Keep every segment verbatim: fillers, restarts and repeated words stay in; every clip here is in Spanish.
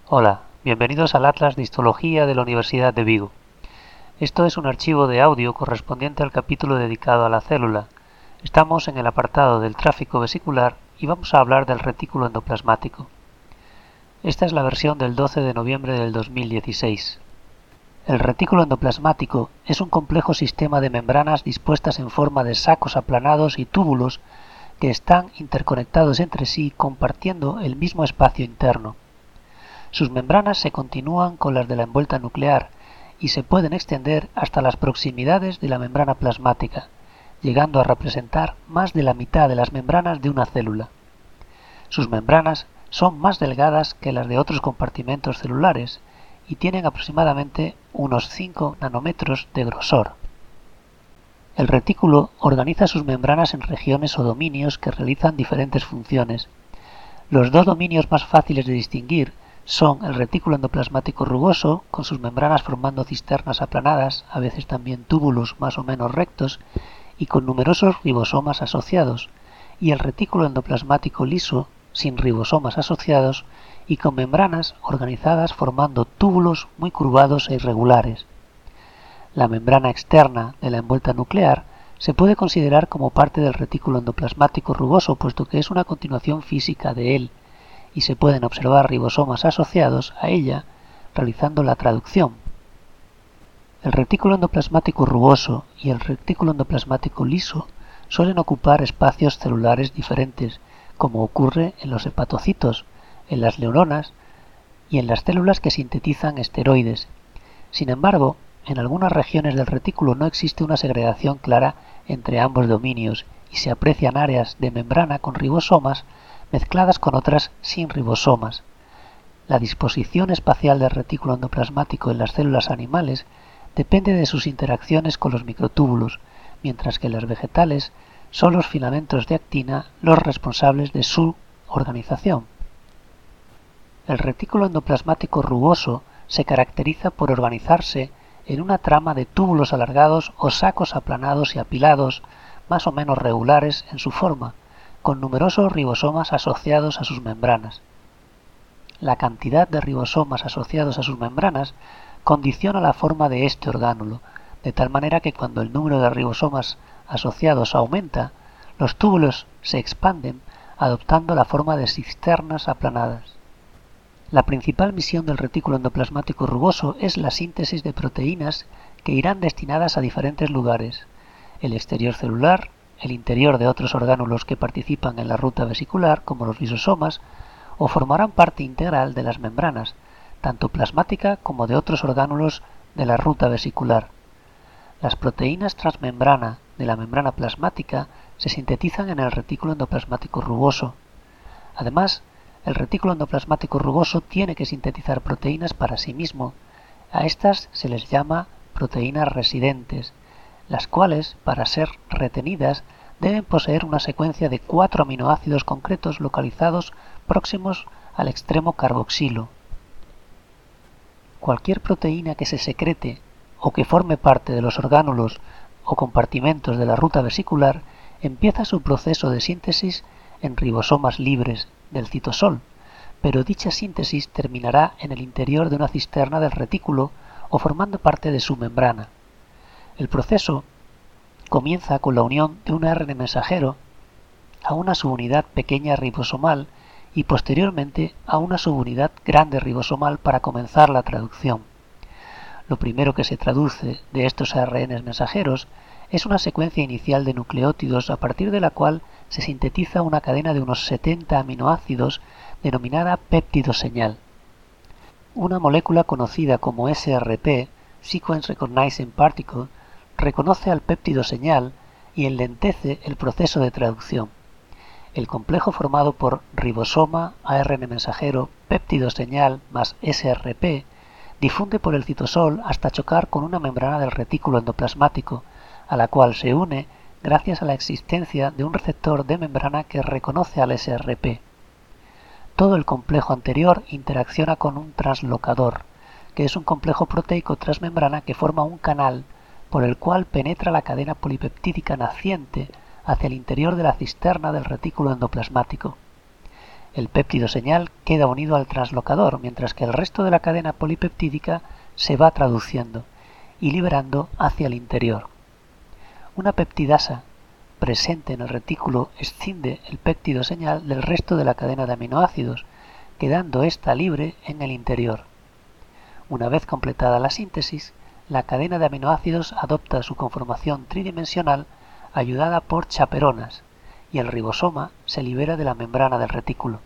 Hola, bienvenidos al Atlas de Histología de la Universidad de Vigo. Esto es un archivo de audio correspondiente al capítulo dedicado a la célula. Estamos en el apartado del tráfico vesicular y vamos a hablar del retículo endoplasmático. Esta es la versión del doce de noviembre del dos mil dieciséis. El retículo endoplasmático es un complejo sistema de membranas dispuestas en forma de sacos aplanados y túbulos que están interconectados entre sí compartiendo el mismo espacio interno. Sus membranas se continúan con las de la envuelta nuclear y se pueden extender hasta las proximidades de la membrana plasmática, llegando a representar más de la mitad de las membranas de una célula. Sus membranas son más delgadas que las de otros compartimentos celulares y tienen aproximadamente unos cinco nanómetros de grosor. El retículo organiza sus membranas en regiones o dominios que realizan diferentes funciones. Los dos dominios más fáciles de distinguir son el retículo endoplasmático rugoso, con sus membranas formando cisternas aplanadas, a veces también túbulos más o menos rectos, y con numerosos ribosomas asociados, y el retículo endoplasmático liso, sin ribosomas asociados, y con membranas organizadas formando túbulos muy curvados e irregulares. La membrana externa de la envuelta nuclear se puede considerar como parte del retículo endoplasmático rugoso, puesto que es una continuación física de él, y se pueden observar ribosomas asociados a ella realizando la traducción. El retículo endoplasmático rugoso y el retículo endoplasmático liso suelen ocupar espacios celulares diferentes, como ocurre en los hepatocitos, en las neuronas y en las células que sintetizan esteroides. Sin embargo, en algunas regiones del retículo no existe una segregación clara entre ambos dominios y se aprecian áreas de membrana con ribosomas mezcladas con otras sin ribosomas. La disposición espacial del retículo endoplasmático en las células animales depende de sus interacciones con los microtúbulos, mientras que en las vegetales son los filamentos de actina los responsables de su organización. El retículo endoplasmático rugoso se caracteriza por organizarse en una trama de túbulos alargados o sacos aplanados y apilados, más o menos regulares en su forma, con numerosos ribosomas asociados a sus membranas. La cantidad de ribosomas asociados a sus membranas condiciona la forma de este orgánulo, de tal manera que cuando el número de ribosomas asociados aumenta, los túbulos se expanden adoptando la forma de cisternas aplanadas. La principal misión del retículo endoplasmático rugoso es la síntesis de proteínas que irán destinadas a diferentes lugares: el exterior celular, el interior de otros orgánulos que participan en la ruta vesicular, como los lisosomas, o formarán parte integral de las membranas, tanto plasmática como de otros orgánulos de la ruta vesicular. Las proteínas transmembrana de la membrana plasmática se sintetizan en el retículo endoplasmático rugoso. Además, el retículo endoplasmático rugoso tiene que sintetizar proteínas para sí mismo. A estas se les llama proteínas residentes, las cuales, para ser retenidas, deben poseer una secuencia de cuatro aminoácidos concretos localizados próximos al extremo carboxilo. Cualquier proteína que se secrete o que forme parte de los orgánulos o compartimentos de la ruta vesicular empieza su proceso de síntesis en ribosomas libres del citosol, pero dicha síntesis terminará en el interior de una cisterna del retículo o formando parte de su membrana. El proceso comienza con la unión de un A R N A mensajero a una subunidad pequeña ribosomal y posteriormente a una subunidad grande ribosomal para comenzar la traducción. Lo primero que se traduce de estos A R N As mensajeros es una secuencia inicial de nucleótidos a partir de la cual se sintetiza una cadena de unos setenta aminoácidos denominada péptido señal. Una molécula conocida como S R P, Sequence Recognizing Particle, reconoce al péptido señal y enlentece el proceso de traducción. El complejo formado por ribosoma, A R N A mensajero, péptido señal más S R P difunde por el citosol hasta chocar con una membrana del retículo endoplasmático, a la cual se une gracias a la existencia de un receptor de membrana que reconoce al S R P. Todo el complejo anterior interacciona con un translocador, que es un complejo proteico transmembrana que forma un canal por el cual penetra la cadena polipeptídica naciente hacia el interior de la cisterna del retículo endoplasmático. El péptido señal queda unido al translocador, mientras que el resto de la cadena polipeptídica se va traduciendo y liberando hacia el interior. Una peptidasa presente en el retículo escinde el péptido señal del resto de la cadena de aminoácidos, quedando ésta libre en el interior. Una vez completada la síntesis, la cadena de aminoácidos adopta su conformación tridimensional ayudada por chaperonas, y el ribosoma se libera de la membrana del retículo.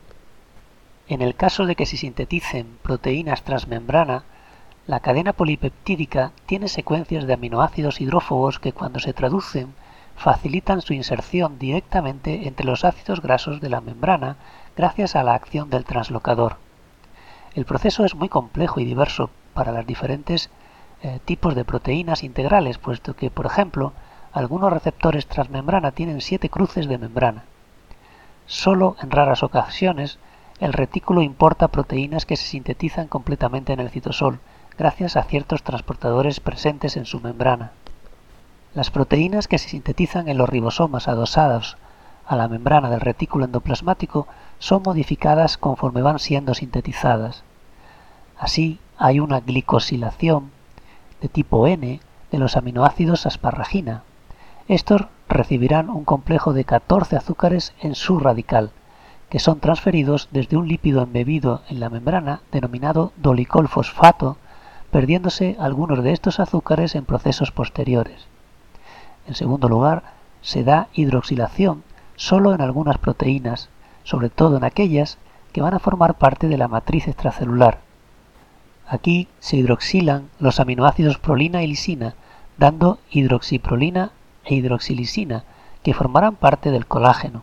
En el caso de que se sinteticen proteínas transmembrana, la cadena polipeptídica tiene secuencias de aminoácidos hidrófobos que cuando se traducen facilitan su inserción directamente entre los ácidos grasos de la membrana gracias a la acción del translocador. El proceso es muy complejo y diverso para los diferentes eh, tipos de proteínas integrales, puesto que, por ejemplo, algunos receptores transmembrana tienen siete cruces de membrana. Solo en raras ocasiones el retículo importa proteínas que se sintetizan completamente en el citosol, gracias a ciertos transportadores presentes en su membrana. Las proteínas que se sintetizan en los ribosomas adosados a la membrana del retículo endoplasmático son modificadas conforme van siendo sintetizadas. Así, hay una glicosilación de tipo N de los aminoácidos asparragina. Estos recibirán un complejo de catorce azúcares en su radical, que son transferidos desde un lípido embebido en la membrana denominado dolicolfosfato, perdiéndose algunos de estos azúcares en procesos posteriores. En segundo lugar, se da hidroxilación solo en algunas proteínas, sobre todo en aquellas que van a formar parte de la matriz extracelular. Aquí se hidroxilan los aminoácidos prolina y lisina, dando hidroxiprolina e hidroxilisina, que formarán parte del colágeno.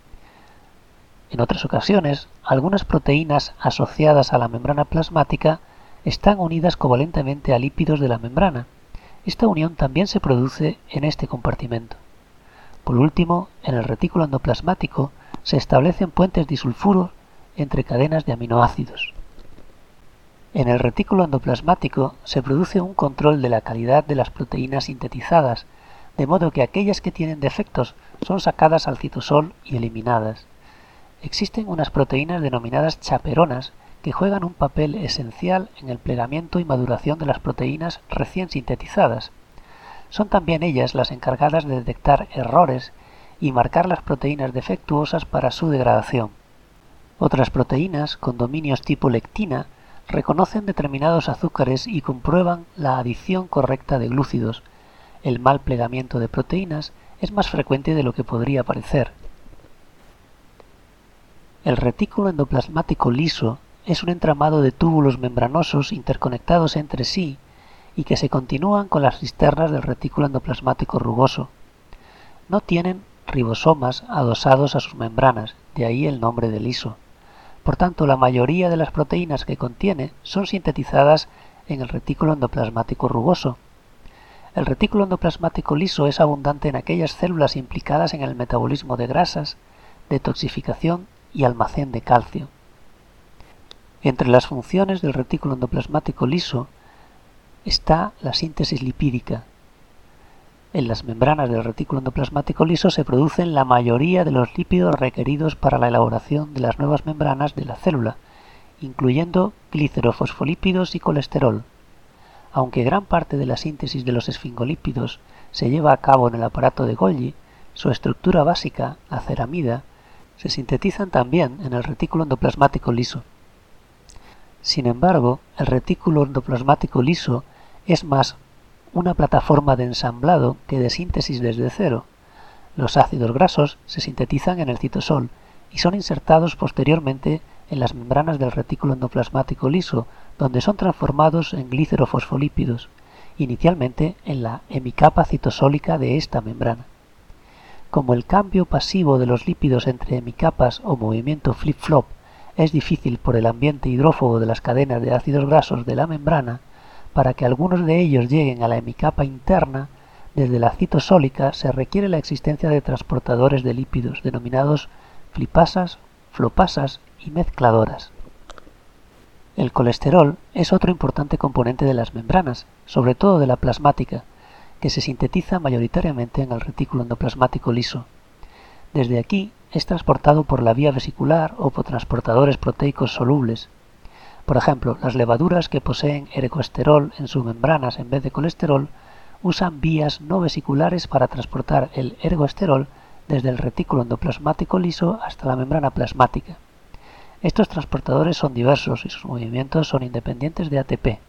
En otras ocasiones, algunas proteínas asociadas a la membrana plasmática están unidas covalentemente a lípidos de la membrana. Esta unión también se produce en este compartimento. Por último, en el retículo endoplasmático se establecen puentes disulfuros entre cadenas de aminoácidos. En el retículo endoplasmático se produce un control de la calidad de las proteínas sintetizadas, de modo que aquellas que tienen defectos son sacadas al citosol y eliminadas. Existen unas proteínas denominadas chaperonas que juegan un papel esencial en el plegamiento y maduración de las proteínas recién sintetizadas. Son también ellas las encargadas de detectar errores y marcar las proteínas defectuosas para su degradación. Otras proteínas, con dominios tipo lectina, reconocen determinados azúcares y comprueban la adición correcta de glúcidos. El mal plegamiento de proteínas es más frecuente de lo que podría parecer. El retículo endoplasmático liso es un entramado de túbulos membranosos interconectados entre sí y que se continúan con las cisternas del retículo endoplasmático rugoso. No tienen ribosomas adosados a sus membranas, de ahí el nombre de liso. Por tanto, la mayoría de las proteínas que contiene son sintetizadas en el retículo endoplasmático rugoso. El retículo endoplasmático liso es abundante en aquellas células implicadas en el metabolismo de grasas, detoxificación y almacén de calcio. Entre las funciones del retículo endoplasmático liso está la síntesis lipídica. En las membranas del retículo endoplasmático liso se producen la mayoría de los lípidos requeridos para la elaboración de las nuevas membranas de la célula, incluyendo glicerofosfolípidos y colesterol. Aunque gran parte de la síntesis de los esfingolípidos se lleva a cabo en el aparato de Golgi, su estructura básica, la ceramida, se sintetizan también en el retículo endoplasmático liso. Sin embargo, el retículo endoplasmático liso es más una plataforma de ensamblado que de síntesis desde cero. Los ácidos grasos se sintetizan en el citosol y son insertados posteriormente en las membranas del retículo endoplasmático liso, donde son transformados en glicerofosfolípidos, inicialmente en la hemicapa citosólica de esta membrana. Como el cambio pasivo de los lípidos entre hemicapas o movimiento flip-flop es difícil por el ambiente hidrófobo de las cadenas de ácidos grasos de la membrana, para que algunos de ellos lleguen a la hemicapa interna, desde la citosólica se requiere la existencia de transportadores de lípidos denominados flipasas, flopasas y mezcladoras. El colesterol es otro importante componente de las membranas, sobre todo de la plasmática, que se sintetiza mayoritariamente en el retículo endoplasmático liso. Desde aquí, es transportado por la vía vesicular o por transportadores proteicos solubles. Por ejemplo, las levaduras que poseen ergosterol en sus membranas en vez de colesterol usan vías no vesiculares para transportar el ergosterol desde el retículo endoplasmático liso hasta la membrana plasmática. Estos transportadores son diversos y sus movimientos son independientes de A T P.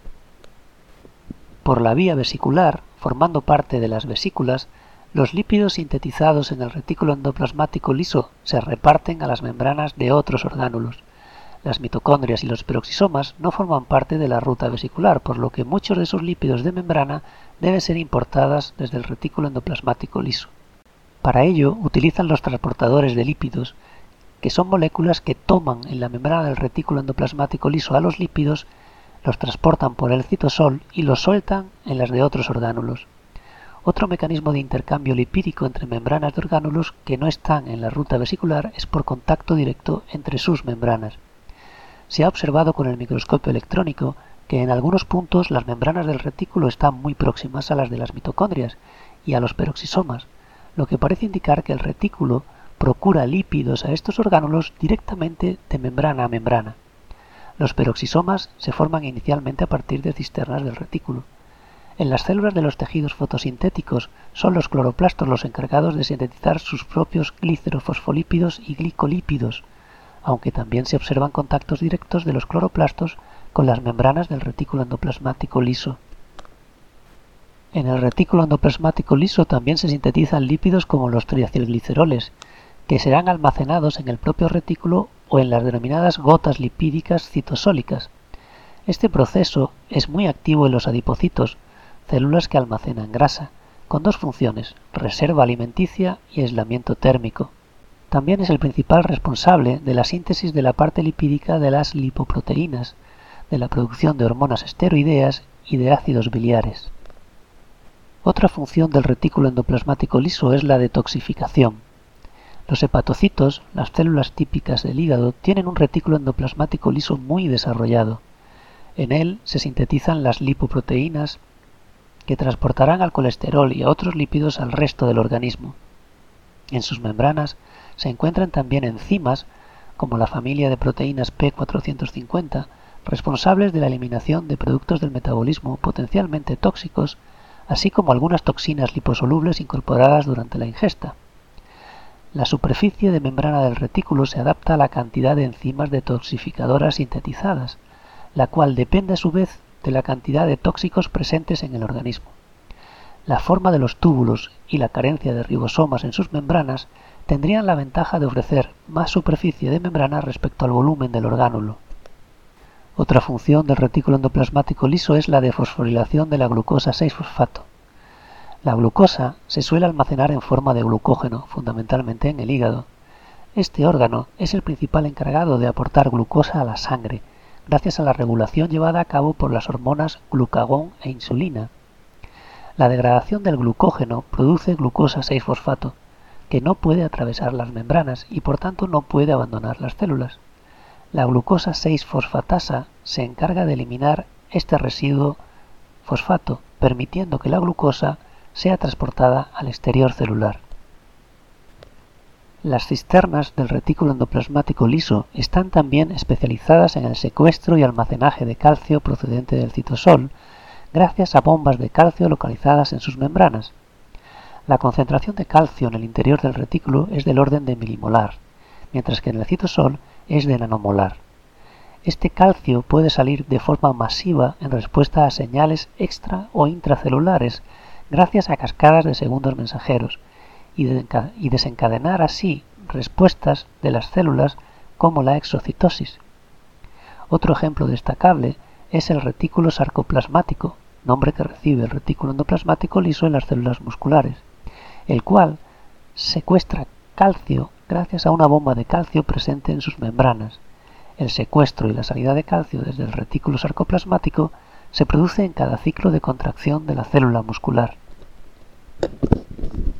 Por la vía vesicular, formando parte de las vesículas, los lípidos sintetizados en el retículo endoplasmático liso se reparten a las membranas de otros orgánulos. Las mitocondrias y los peroxisomas no forman parte de la ruta vesicular, por lo que muchos de sus lípidos de membrana deben ser importados desde el retículo endoplasmático liso. Para ello, utilizan los transportadores de lípidos, que son moléculas que toman en la membrana del retículo endoplasmático liso a los lípidos, los transportan por el citosol y los sueltan en las de otros orgánulos. Otro mecanismo de intercambio lipídico entre membranas de orgánulos que no están en la ruta vesicular es por contacto directo entre sus membranas. Se ha observado con el microscopio electrónico que en algunos puntos las membranas del retículo están muy próximas a las de las mitocondrias y a los peroxisomas, lo que parece indicar que el retículo procura lípidos a estos orgánulos directamente de membrana a membrana. Los peroxisomas se forman inicialmente a partir de cisternas del retículo. En las células de los tejidos fotosintéticos son los cloroplastos los encargados de sintetizar sus propios glicerofosfolípidos y glicolípidos, aunque también se observan contactos directos de los cloroplastos con las membranas del retículo endoplasmático liso. En el retículo endoplasmático liso también se sintetizan lípidos como los triacilgliceroles, que serán almacenados en el propio retículo o en las denominadas gotas lipídicas citosólicas. Este proceso es muy activo en los adipocitos, células que almacenan grasa, con dos funciones, reserva alimenticia y aislamiento térmico. También es el principal responsable de la síntesis de la parte lipídica de las lipoproteínas, de la producción de hormonas esteroideas y de ácidos biliares. Otra función del retículo endoplasmático liso es la detoxificación. Los hepatocitos, las células típicas del hígado, tienen un retículo endoplasmático liso muy desarrollado. En él se sintetizan las lipoproteínas que transportarán al colesterol y a otros lípidos al resto del organismo. En sus membranas se encuentran también enzimas, como la familia de proteínas P cuatrocientos cincuenta, responsables de la eliminación de productos del metabolismo potencialmente tóxicos, así como algunas toxinas liposolubles incorporadas durante la ingesta. La superficie de membrana del retículo se adapta a la cantidad de enzimas detoxificadoras sintetizadas, la cual depende a su vez de la cantidad de tóxicos presentes en el organismo. La forma de los túbulos y la carencia de ribosomas en sus membranas tendrían la ventaja de ofrecer más superficie de membrana respecto al volumen del orgánulo. Otra función del retículo endoplasmático liso es la de fosforilación de la glucosa seis fosfato. La glucosa se suele almacenar en forma de glucógeno, fundamentalmente en el hígado. Este órgano es el principal encargado de aportar glucosa a la sangre, gracias a la regulación llevada a cabo por las hormonas glucagón e insulina. La degradación del glucógeno produce glucosa seis fosfato, que no puede atravesar las membranas y por tanto no puede abandonar las células. La glucosa seis fosfatasa se encarga de eliminar este residuo fosfato, permitiendo que la glucosa sea transportada al exterior celular. Las cisternas del retículo endoplasmático liso están también especializadas en el secuestro y almacenaje de calcio procedente del citosol, gracias a bombas de calcio localizadas en sus membranas. La concentración de calcio en el interior del retículo es del orden de milimolar, mientras que en el citosol es de nanomolar. Este calcio puede salir de forma masiva en respuesta a señales extra o intracelulares, gracias a cascadas de segundos mensajeros, y desencadenar así respuestas de las células como la exocitosis. Otro ejemplo destacable es el retículo sarcoplasmático, nombre que recibe el retículo endoplasmático liso en las células musculares, el cual secuestra calcio gracias a una bomba de calcio presente en sus membranas. El secuestro y la salida de calcio desde el retículo sarcoplasmático se produce en cada ciclo de contracción de la célula muscular.